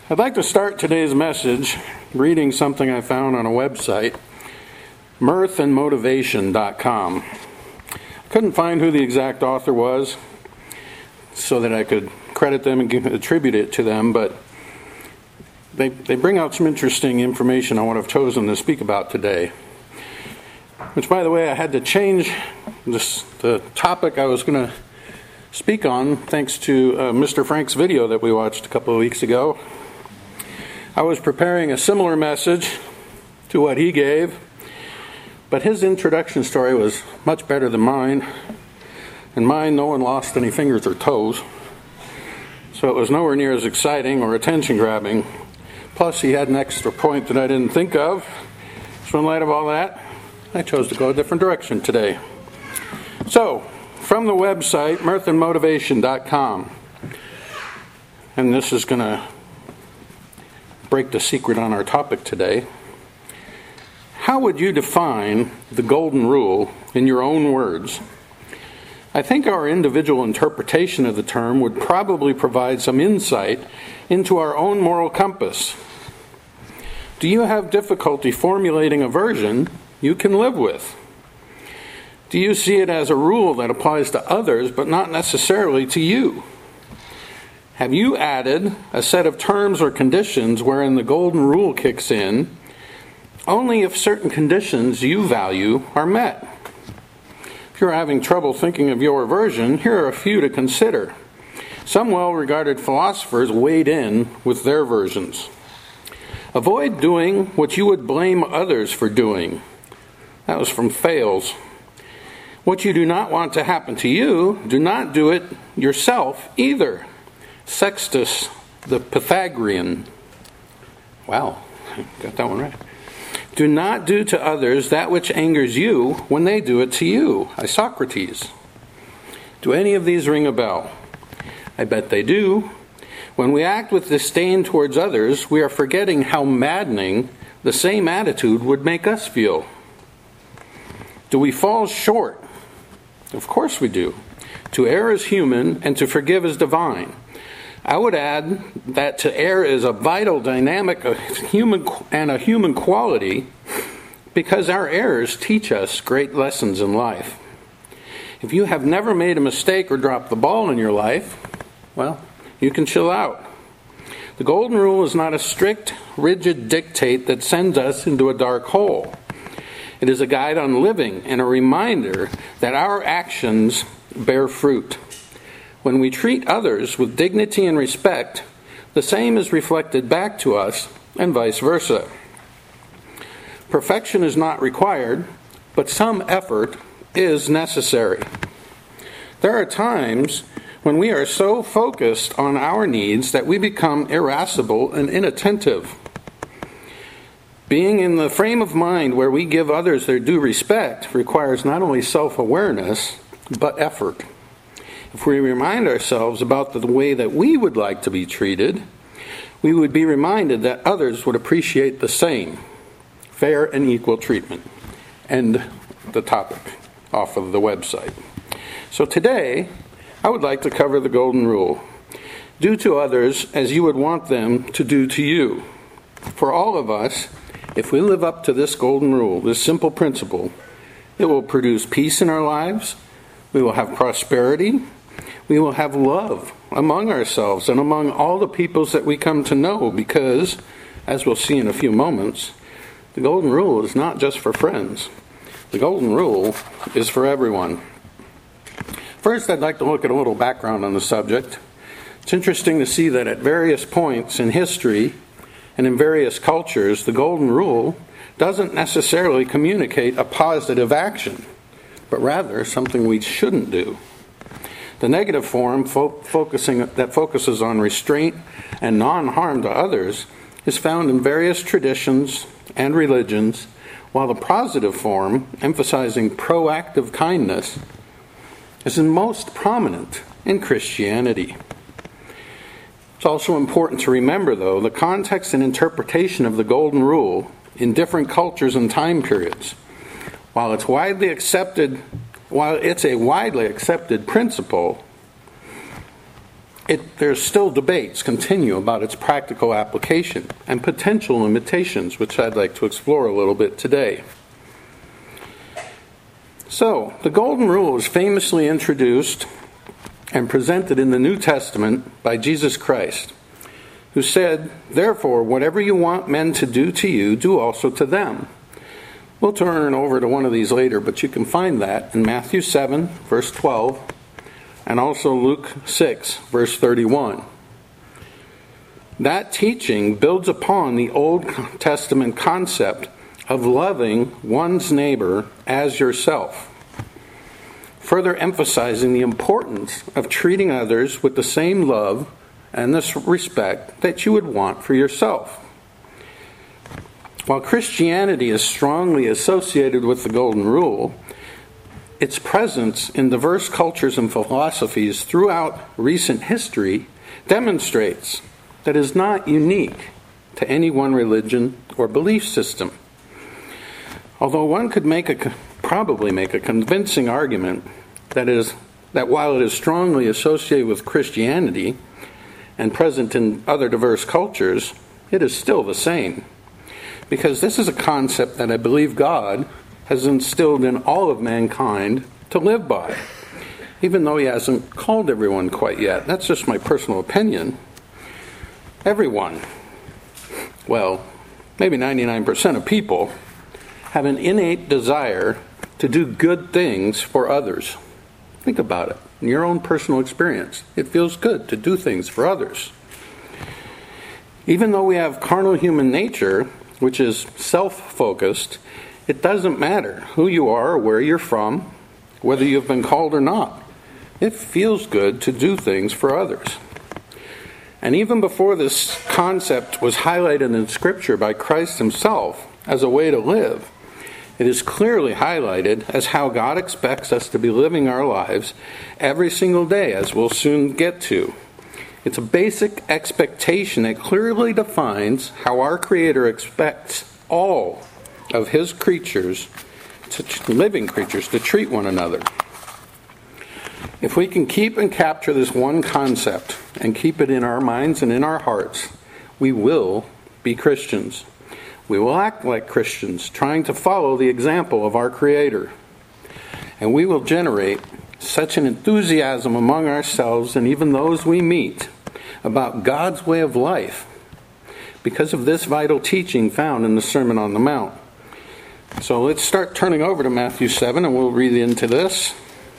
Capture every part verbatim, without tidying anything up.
I'd like to start today's message reading something I found on a website, mirth and motivation dot com. I couldn't find who the exact author was so that I could credit them and give, attribute it to them, but they, they bring out some interesting information on what I've chosen to speak about today. Which, by the way, I had to change this, the topic I was going to speak on thanks to uh, Mister Frank's video that we watched a couple of weeks ago. I was preparing a similar message to what he gave, but his introduction story was much better than mine. And mine, no one lost any fingers or toes, so it was nowhere near as exciting or attention-grabbing. Plus, he had an extra point that I didn't think of. So in light of all that, I chose to go a different direction today. So, from the website, mirth and motivation dot com, and this is going to break the secret on our topic today. How would you define the golden rule in your own words? I think our individual interpretation of the term would probably provide some insight into our own moral compass. Do you have difficulty formulating a version you can live with? Do you see it as a rule that applies to others but not necessarily to you? Have you added a set of terms or conditions wherein the golden rule kicks in only if certain conditions you value are met? If you're having trouble thinking of your version, here are a few to consider. Some well-regarded philosophers weighed in with their versions. Avoid doing what you would blame others for doing. That was from Fales. What you do not want to happen to you, do not do it yourself either. Sextus the Pythagorean. Wow, got that one right. Do not do to others that which angers you when they do it to you. Isocrates. Do any of these ring a bell? I bet they do. When we act with disdain towards others, we are forgetting how maddening the same attitude would make us feel. Do we fall short? Of course we do. To err is human, and to forgive is divine. I would add that to err is a vital dynamic of human and a human quality because our errors teach us great lessons in life. If you have never made a mistake or dropped the ball in your life, well, you can chill out. The golden rule is not a strict, rigid dictate that sends us into a dark hole. It is a guide on living and a reminder that our actions bear fruit. When we treat others with dignity and respect, the same is reflected back to us and vice versa. Perfection is not required, but some effort is necessary. There are times when we are so focused on our needs that we become irascible and inattentive. Being in the frame of mind where we give others their due respect requires not only self-awareness, but effort. If we remind ourselves about the way that we would like to be treated, we would be reminded that others would appreciate the same, fair and equal treatment. End the topic off of the website. So today, I would like to cover the golden rule. Do to others as you would want them to do to you. For all of us, if we live up to this golden rule, this simple principle, it will produce peace in our lives, we will have prosperity, we will have love among ourselves and among all the peoples that we come to know because, as we'll see in a few moments, the golden rule is not just for friends. The golden rule is for everyone. First, I'd like to look at a little background on the subject. It's interesting to see that at various points in history and in various cultures, the golden rule doesn't necessarily communicate a positive action, but rather something we shouldn't do. The negative form fo- focusing, that focuses on restraint and non-harm to others is found in various traditions and religions, while the positive form, emphasizing proactive kindness, is most prominent in Christianity. It's also important to remember, though, the context and interpretation of the golden rule in different cultures and time periods. While it's widely accepted, while it's a widely accepted principle, it, there's still debates continue about its practical application and potential limitations, which I'd like to explore a little bit today. So, the Golden Rule was famously introduced and presented in the New Testament by Jesus Christ, who said, "Therefore, whatever you want men to do to you, do also to them." We'll turn over to one of these later, but you can find that in Matthew seven, verse twelve, and also Luke six, verse thirty-one. That teaching builds upon the Old Testament concept of loving one's neighbor as yourself, further emphasizing the importance of treating others with the same love and the respect that you would want for yourself. While Christianity is strongly associated with the Golden Rule, its presence in diverse cultures and philosophies throughout recent history demonstrates that it is not unique to any one religion or belief system. Although one could make a, probably make a convincing argument that is that while it is strongly associated with Christianity and present in other diverse cultures, it is still the same. Because this is a concept that I believe God has instilled in all of mankind to live by, even though He hasn't called everyone quite yet. That's just my personal opinion. Everyone, well, maybe ninety-nine percent of people, have an innate desire to do good things for others. Think about it. In your own personal experience, it feels good to do things for others. Even though we have carnal human nature, which is self-focused, it doesn't matter who you are or where you're from, whether you've been called or not. It feels good to do things for others. And even before this concept was highlighted in Scripture by Christ Himself as a way to live, it is clearly highlighted as how God expects us to be living our lives every single day, as we'll soon get to. It's a basic expectation that clearly defines how our Creator expects all of His creatures, to, living creatures, to treat one another. If we can keep and capture this one concept and keep it in our minds and in our hearts, we will be Christians. We will act like Christians, trying to follow the example of our Creator. And we will generate such an enthusiasm among ourselves and even those we meet about God's way of life because of this vital teaching found in the Sermon on the Mount. So let's start turning over to Matthew seven and we'll read into this.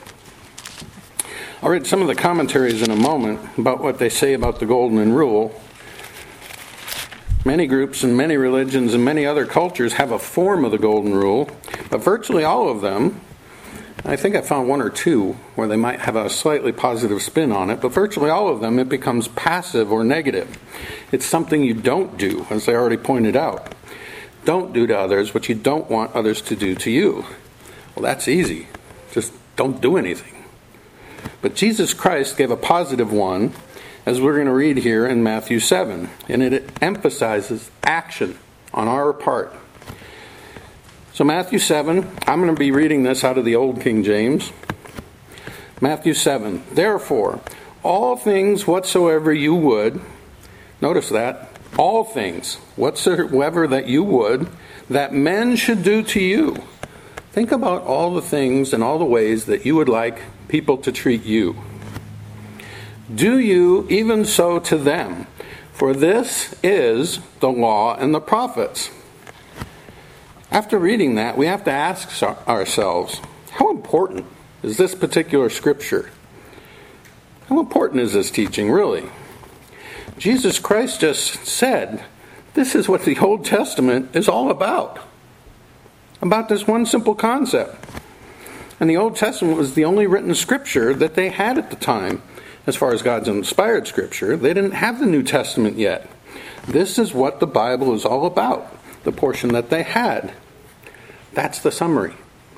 I'll read some of the commentaries in a moment about what they say about the Golden Rule. Many groups and many religions and many other cultures have a form of the Golden Rule, but virtually all of them, I think I found one or two where they might have a slightly positive spin on it, but virtually all of them it becomes passive or negative. It's something you don't do, as I already pointed out. Don't do to others what you don't want others to do to you. Well, that's easy. Just don't do anything. But Jesus Christ gave a positive one, as we're going to read here in Matthew seven, and it emphasizes action on our part. So Matthew seven, I'm going to be reading this out of the Old King James. Matthew seven, therefore, all things whatsoever you would, notice that, all things whatsoever that you would, that men should do to you. Think about all the things and all the ways that you would like people to treat you. Do you even so to them, for this is the law and the prophets. After reading that, we have to ask ourselves, how important is this particular scripture? How important is this teaching, really? Jesus Christ just said, this is what the Old Testament is all about. About this one simple concept. And the Old Testament was the only written scripture that they had at the time. As far as God's inspired scripture, they didn't have the New Testament yet. This is what the Bible is all about, the portion that they had. That's the summary.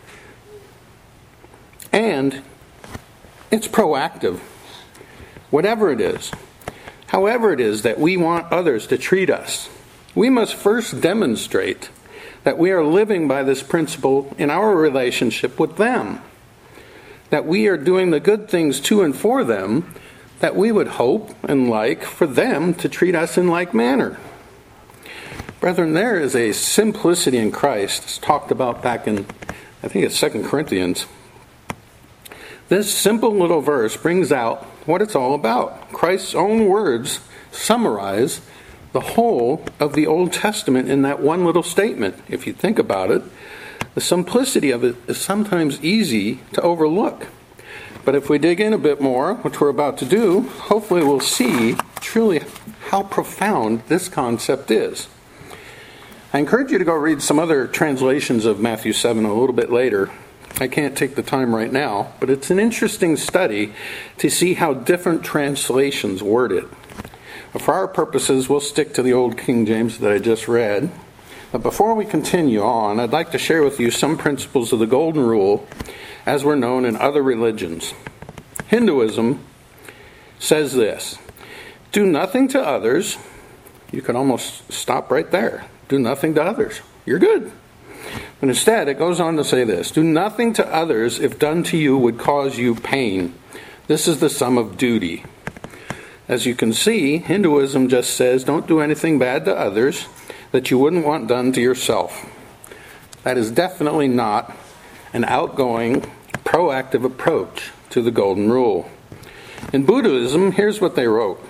And it's proactive. Whatever it is, however it is that we want others to treat us, we must first demonstrate that we are living by this principle in our relationship with them. That we are doing the good things to and for them that we would hope and like for them to treat us in like manner. Brethren, there is a simplicity in Christ. It's talked about back in, I think it's Second Corinthians. This simple little verse brings out what it's all about. Christ's own words summarize the whole of the Old Testament in that one little statement. If you think about it, the simplicity of it is sometimes easy to overlook. But if we dig in a bit more, which we're about to do, hopefully we'll see truly how profound this concept is. I encourage you to go read some other translations of Matthew seven a little bit later. I can't take the time right now, but it's an interesting study to see how different translations word it. But for our purposes, we'll stick to the old King James that I just read. But before we continue on, I'd like to share with you some principles of the Golden Rule as were known in other religions. Hinduism says this: do nothing to others. You can almost stop right there. Do nothing to others. You're good. But instead, it goes on to say this: do nothing to others if done to you would cause you pain. This is the sum of duty. As you can see, Hinduism just says don't do anything bad to others that you wouldn't want done to yourself. That is definitely not an outgoing, proactive approach to the Golden Rule. In Buddhism, here's what they wrote.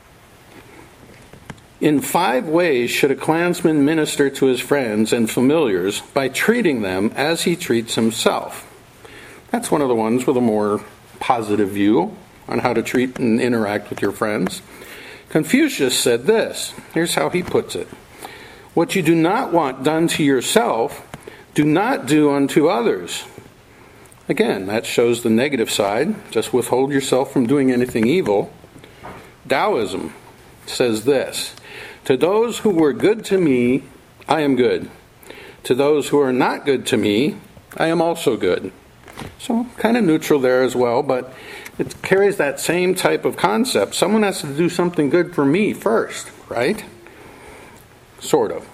In five ways should a clansman minister to his friends and familiars by treating them as he treats himself. That's one of the ones with a more positive view on how to treat and interact with your friends. Confucius said this. Here's how he puts it. What you do not want done to yourself, do not do unto others. Again, that shows the negative side. Just withhold yourself from doing anything evil. Taoism says this. To those who were good to me, I am good. To those who are not good to me, I am also good. So kind of neutral there as well, but it carries that same type of concept. Someone has to do something good for me first, right? Sort of.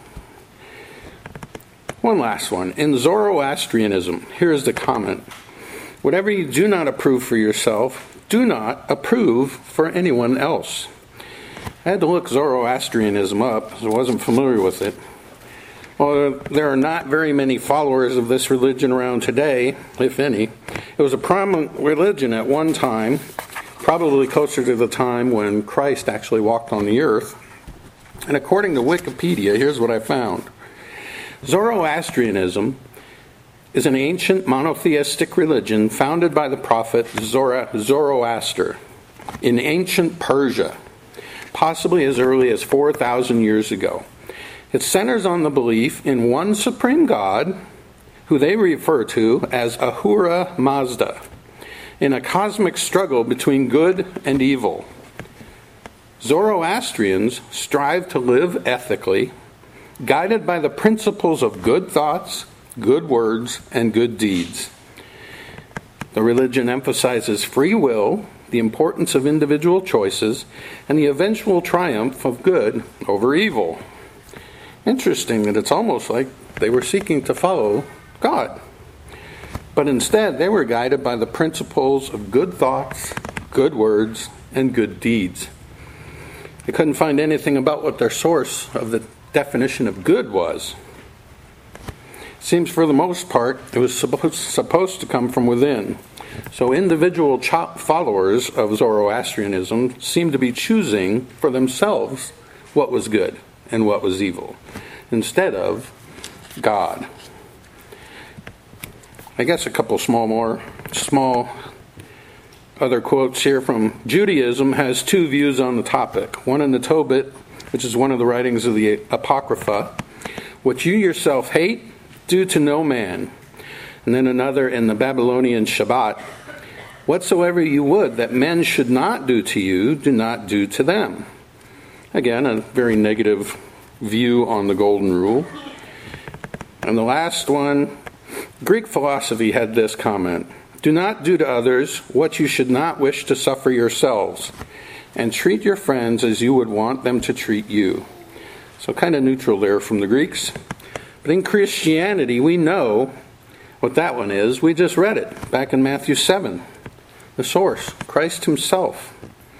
One last one. In Zoroastrianism, here's the comment. Whatever you do not approve for yourself, do not approve for anyone else. I had to look Zoroastrianism up because I wasn't familiar with it. Well, there are not very many followers of this religion around today, if any. It was a prominent religion at one time, probably closer to the time when Christ actually walked on the earth. And according to Wikipedia, here's what I found. Zoroastrianism is an ancient monotheistic religion founded by the prophet Zora, Zoroaster in ancient Persia, possibly as early as four thousand years ago. It centers on the belief in one supreme God, who they refer to as Ahura Mazda, in a cosmic struggle between good and evil. Zoroastrians strive to live ethically, guided by the principles of good thoughts, good words, and good deeds. The religion emphasizes free will, the importance of individual choices, and the eventual triumph of good over evil. Interesting that it's almost like they were seeking to follow God. But instead, they were guided by the principles of good thoughts, good words, and good deeds. I couldn't find anything about what their source of the definition of good was. It seems for the most part it was supposed, supposed to come from within. So individual ch- followers of Zoroastrianism seem to be choosing for themselves what was good and what was evil, instead of God. I guess a couple small more, small other quotes here from Judaism has two views on the topic. One in the Tobit, which is one of the writings of the Apocrypha. What you yourself hate, do to no man. And then another in the Babylonian Shabbat. Whatsoever you would that men should not do to you, do not do to them. Again, a very negative view on the Golden Rule. And the last one, Greek philosophy had this comment. Do not do to others what you should not wish to suffer yourselves, and treat your friends as you would want them to treat you. So kind of neutral there from the Greeks. But in Christianity, we know what that one is. We just read it back in Matthew seven. The source, Christ himself.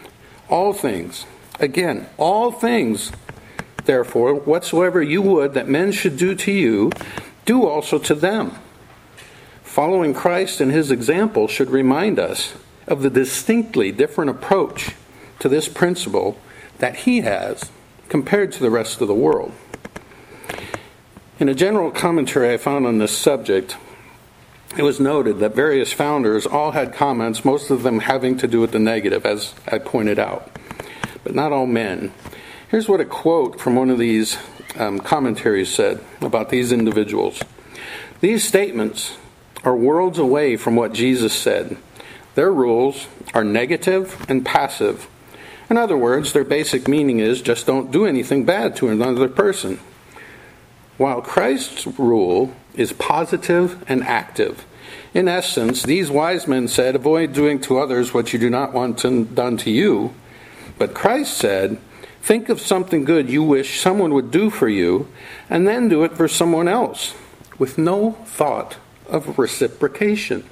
All things. Again, all things, therefore, whatsoever you would that men should do to you, do also to them. Following Christ and his example should remind us of the distinctly different approach to this principle that he has compared to the rest of the world. In a general commentary I found on this subject, it was noted that various founders all had comments, most of them having to do with the negative, as I pointed out, but not all men. Here's what a quote from one of these um, commentaries said about these individuals. These statements are worlds away from what Jesus said. Their rules are negative and passive. In other words, their basic meaning is just don't do anything bad to another person. While Christ's rule is positive and active. In essence, these wise men said, avoid doing to others what you do not want to, done to you. But Christ said, think of something good you wish someone would do for you, and then do it for someone else, with no thought of reciprocation.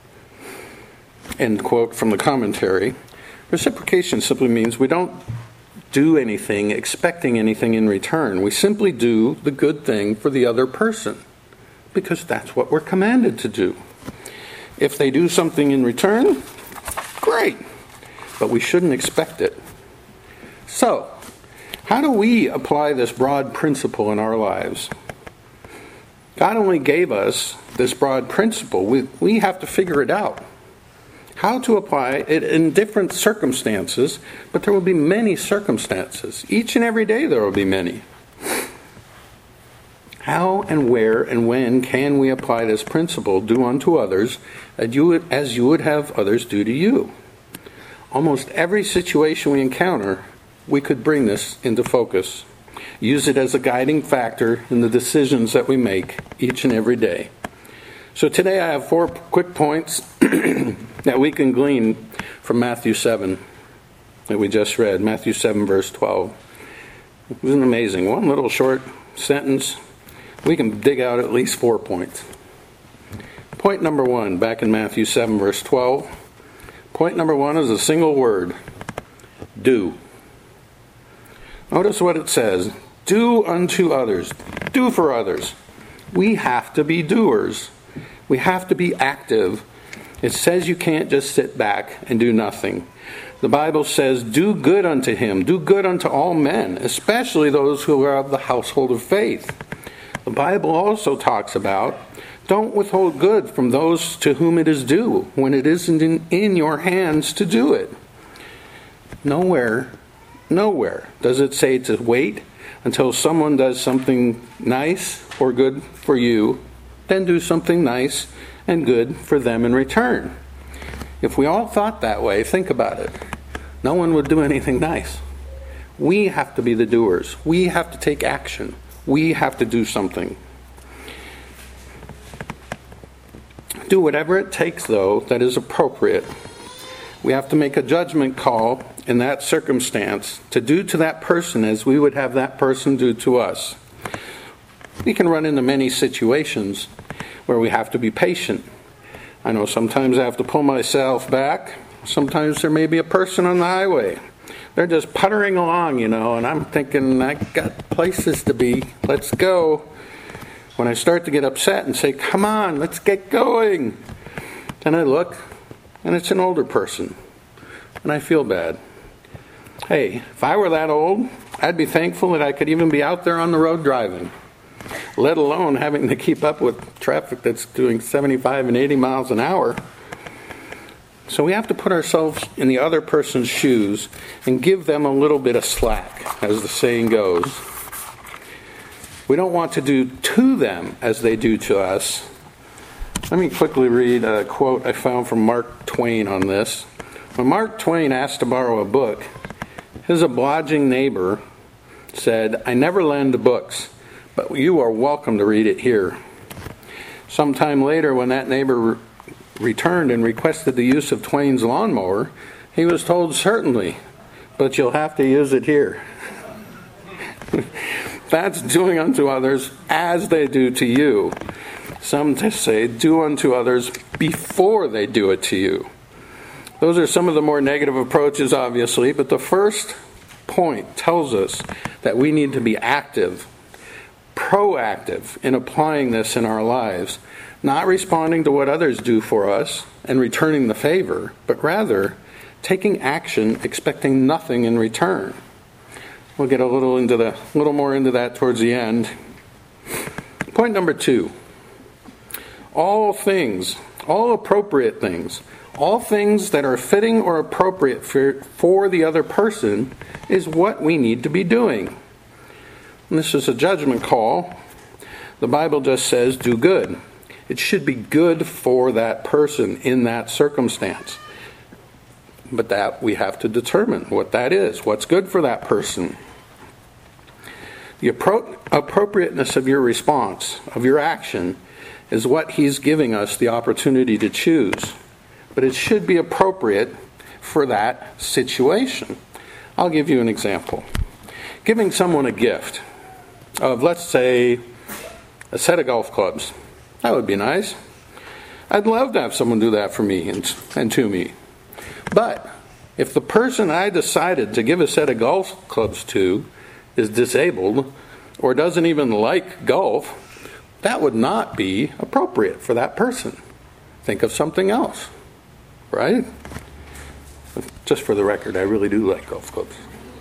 End quote from the commentary. Reciprocation simply means we don't do anything expecting anything in return. We simply do the good thing for the other person, because that's what we're commanded to do. If they do something in return, great, but we shouldn't expect it. So, how do we apply this broad principle in our lives? God only gave us this broad principle. We, we have to figure it out. How to apply it in different circumstances, but there will be many circumstances. Each and every day there will be many. How and where and when can we apply this principle, do unto others as you would, as you would have others do to you? Almost every situation we encounter, we could bring this into focus. Use it as a guiding factor in the decisions that we make each and every day. So today I have four quick points that we can glean from Matthew seven that we just read. Matthew seven verse twelve. Isn't it amazing? One little short sentence, we can dig out at least four points. Point number one, back in Matthew seven verse twelve. Point number one is a single word. Do. Notice what it says. Do unto others. Do for others. We have to be doers. We have to be active. It says you can't just sit back and do nothing. The Bible says, do good unto him. Do good unto all men, especially those who are of the household of faith. The Bible also talks about, don't withhold good from those to whom it is due, when it isn't in, in your hands to do it. Nowhere, nowhere does it say to wait until someone does something nice or good for you, then do something nice and good for them in return. If we all thought that way, think about it. No one would do anything nice. We have to be the doers. We have to take action. We have to do something. Do whatever it takes, though, that is appropriate. We have to make a judgment call in that circumstance to do to that person as we would have that person do to us. We can run into many situations where we have to be patient. I know sometimes I have to pull myself back. Sometimes there may be a person on the highway. They're just puttering along, you know, and I'm thinking, I got places to be. Let's go. When I start to get upset and say, come on, let's get going. Then I look, and it's an older person. And I feel bad. Hey, if I were that old, I'd be thankful that I could even be out there on the road driving, let alone having to keep up with traffic that's doing seventy-five and eighty miles an hour. So we have to put ourselves in the other person's shoes and give them a little bit of slack, as the saying goes. We don't want to do to them as they do to us. Let me quickly read a quote I found from Mark Twain on this. When Mark Twain asked to borrow a book, his obliging neighbor said, I never lend books, but you are welcome to read it here. Sometime later, when that neighbor re- returned and requested the use of Twain's lawnmower, he was told, certainly, but you'll have to use it here. That's doing unto others as they do to you. Some say, do unto others before they do it to you. Those are some of the more negative approaches, obviously, but the first point tells us that we need to be active, proactive in applying this in our lives, not responding to what others do for us and returning the favor, but rather taking action expecting nothing in return. We'll get a little into the little more into that towards the end. Point number two. All things, all appropriate things, all things that are fitting or appropriate for, for the other person is what we need to be doing. And this is a judgment call. The Bible just says, do good. It should be good for that person in that circumstance. But that we have to determine what that is, what's good for that person. The appro- appropriateness of your response, of your action, is what he's giving us the opportunity to choose. But it should be appropriate for that situation. I'll give you an example. Giving someone a gift of, let's say, a set of golf clubs. That would be nice. I'd love to have someone do that for me and, and to me. But if the person I decided to give a set of golf clubs to is disabled or doesn't even like golf, that would not be appropriate for that person. Think of something else, right? Just for the record, I really do like golf clubs.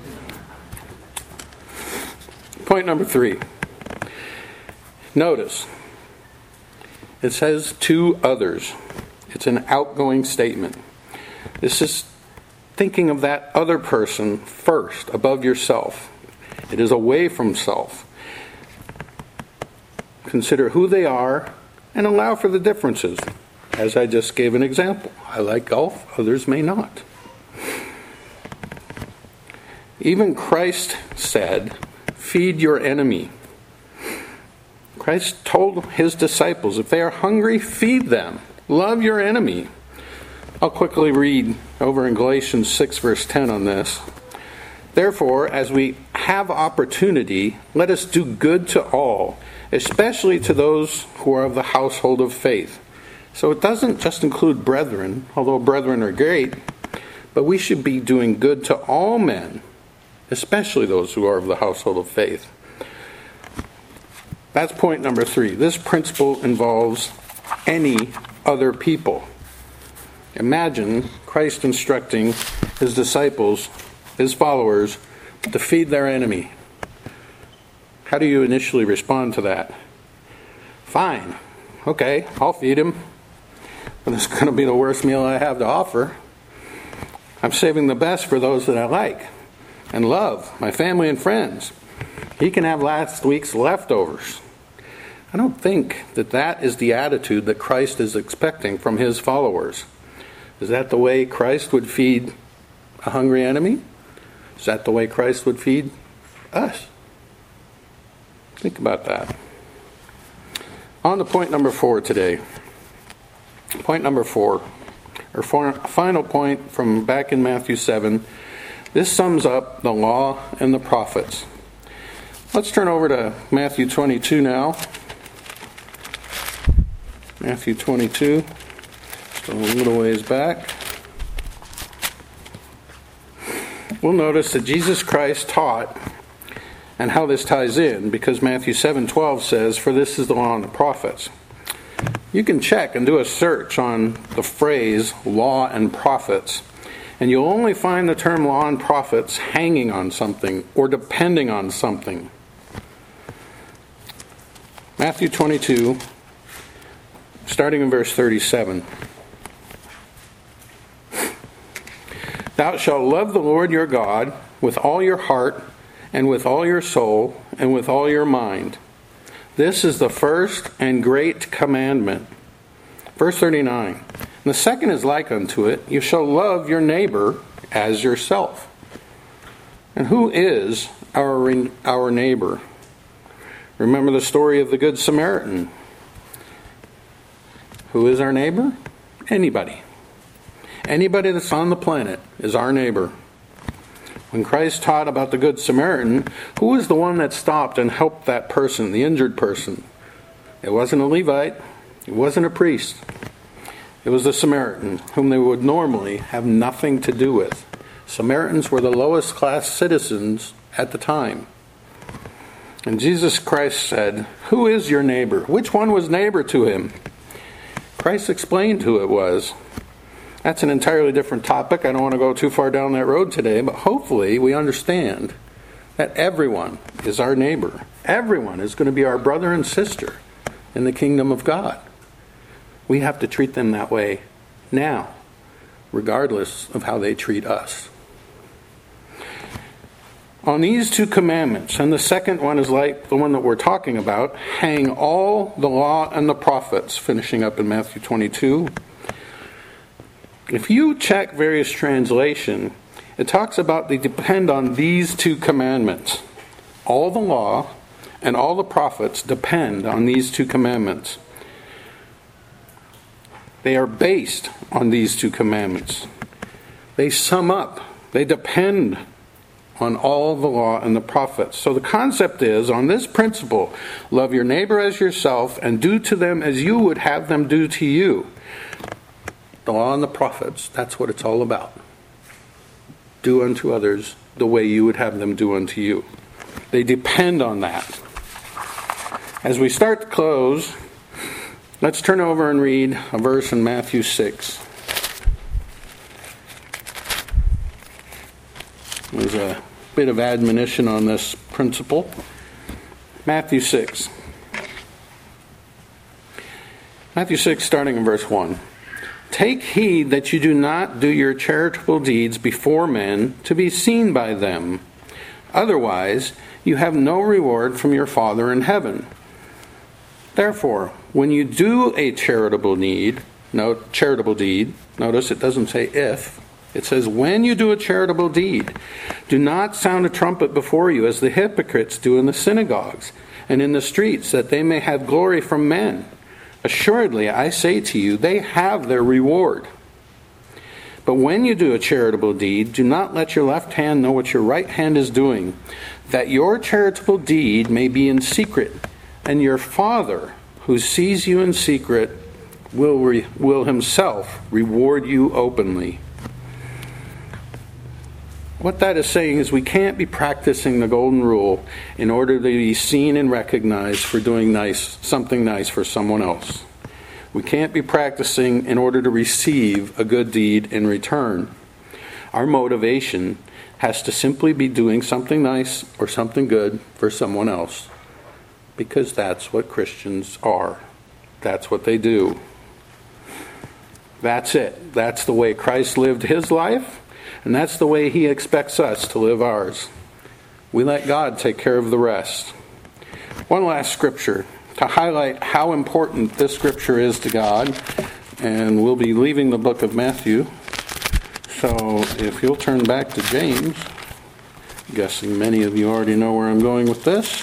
Point number three. Notice, it says to others. It's an outgoing statement. This is thinking of that other person first, above yourself. It is away from self. Consider who they are and allow for the differences. As I just gave an example. I like golf, others may not. Even Christ said, feed your enemy. Christ told his disciples, if they are hungry, feed them. Love your enemy. I'll quickly read over in Galatians six, verse ten on this. Therefore, as we have opportunity, let us do good to all, especially to those who are of the household of faith. So it doesn't just include brethren, although brethren are great, but we should be doing good to all men, especially those who are of the household of faith. That's point number three. This principle involves any other people. Imagine Christ instructing his disciples, his followers, to feed their enemy. How do you initially respond to that? Fine. Okay, I'll feed him. But it's going to be the worst meal I have to offer. I'm saving the best for those that I like and love, my family and friends. He can have last week's leftovers. I don't think that that is the attitude that Christ is expecting from his followers. Is that the way Christ would feed a hungry enemy? Is that the way Christ would feed us? Think about that. On to point number four today. Point number four, or for, final point from back in Matthew seven. This sums up the law and the prophets. Let's turn over to Matthew twenty-two now. Matthew twenty-two, just a little ways back. We'll notice that Jesus Christ taught, and how this ties in, because Matthew seven twelve says, for this is the law and the prophets. You can check and do a search on the phrase law and prophets, and you'll only find the term law and prophets hanging on something or depending on something. Matthew twenty-two, starting in verse thirty-seven. Thou shalt love the Lord your God with all your heart, and with all your soul, and with all your mind. This is the first and great commandment. Verse thirty-nine. And the second is like unto it, you shall love your neighbor as yourself. And who is our, our neighbor? Remember the story of the Good Samaritan. Who is our neighbor? Anybody. Anybody that's on the planet is our neighbor. When Christ taught about the Good Samaritan, who was the one that stopped and helped that person, the injured person? It wasn't a Levite. It wasn't a priest. It was the Samaritan, whom they would normally have nothing to do with. Samaritans were the lowest class citizens at the time. And Jesus Christ said, "Who is your neighbor?" Which one was neighbor to him? Christ explained who it was. That's an entirely different topic. I don't want to go too far down that road today, but hopefully we understand that everyone is our neighbor. Everyone is going to be our brother and sister in the kingdom of God. We have to treat them that way now, regardless of how they treat us. On these two commandments, and the second one is like the one that we're talking about, hang all the law and the prophets, finishing up in Matthew twenty-two. If you check various translations, it talks about they depend on these two commandments. All the law and all the prophets depend on these two commandments. They are based on these two commandments. They sum up, they depend on all the law and the prophets. So the concept is, on this principle, love your neighbor as yourself and do to them as you would have them do to you. The law and the prophets, that's what it's all about. Do unto others the way you would have them do unto you. They depend on that. As we start to close, let's turn over and read a verse in Matthew six. There's a bit of admonition on this principle. Matthew six. Matthew six, starting in verse one. Take heed that you do not do your charitable deeds before men to be seen by them. Otherwise, you have no reward from your Father in heaven. Therefore, when you do a charitable need, no, charitable deed, notice it doesn't say if, it says when you do a charitable deed, do not sound a trumpet before you as the hypocrites do in the synagogues and in the streets, that they may have glory from men. Assuredly, I say to you, they have their reward. But when you do a charitable deed, do not let your left hand know what your right hand is doing, that your charitable deed may be in secret, and your Father, who sees you in secret, will re- will himself reward you openly. What that is saying is we can't be practicing the golden rule in order to be seen and recognized for doing nice, something nice for someone else. We can't be practicing in order to receive a good deed in return. Our motivation has to simply be doing something nice or something good for someone else, because that's what Christians are. That's what they do. That's it. That's the way Christ lived his life. And that's the way he expects us to live ours. We let God take care of the rest. One last scripture to highlight how important this scripture is to God. And we'll be leaving the book of Matthew. So if you'll turn back to James. I'm guessing many of you already know where I'm going with this.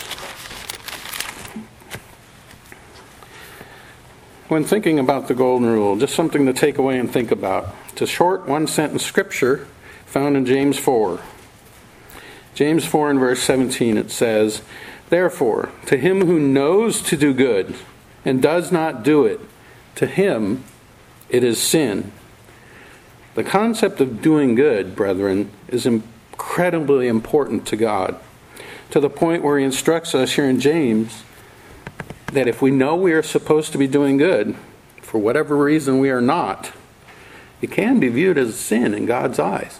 When thinking about the golden rule, just something to take away and think about. It's a short one-sentence scripture found in James four. James four and verse seventeen, it says, Therefore, to him who knows to do good and does not do it, to him it is sin. The concept of doing good, brethren, is incredibly important to God, to the point where he instructs us here in James that if we know we are supposed to be doing good, for whatever reason we are not, it can be viewed as sin in God's eyes.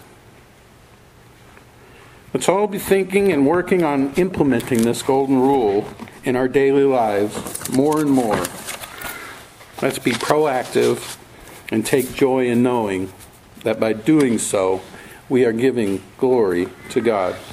Let's all be thinking and working on implementing this golden rule in our daily lives more and more. Let's be proactive and take joy in knowing that by doing so, we are giving glory to God.